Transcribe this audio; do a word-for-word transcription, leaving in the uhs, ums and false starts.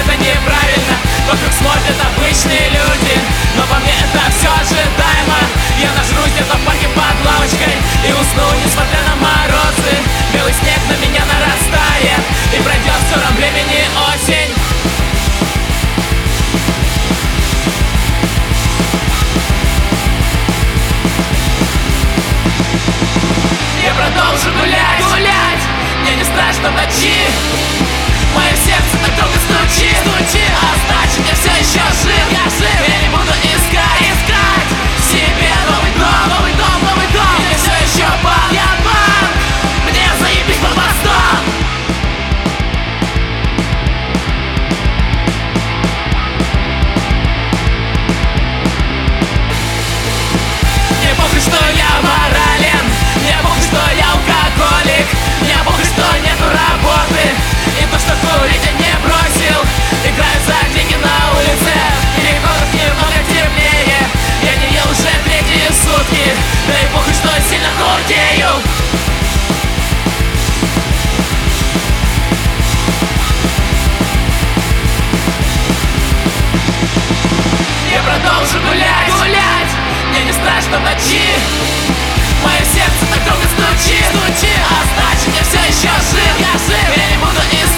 это неправильно. Вокруг смотрят обычные люди, но по мне это все ожидаемо. Я нажрусь где-то в парке под лавочкой и усну, несмотря на морозы. Белый снег на меня нарастает, и пройдет в скором времени осень. Я продолжу гулять, гулять. Мне не страшно в ночи. Мое сердце так долго стучит, стучит. А значит, я все еще жив, я жив. Я не буду искать, искать себе новый дом, новый дом, новый дом. Я все еще банк, я банк. Мне заебись под мостом. Мне похуй, что я морален, мне похуй, что я алкоголик, мне похуй, что нету работы, и то, что курить я не бросил. Играю за деньги на улице, и город немного темнее. Я не ел уже третьи сутки, да и похуй, что сильно худею. Я продолжу гулять, гулять. Мне не страшно в ночи. Мое сердце так долго стучит, стучит. А значит, я все еще жив, я жив. Я не буду искать.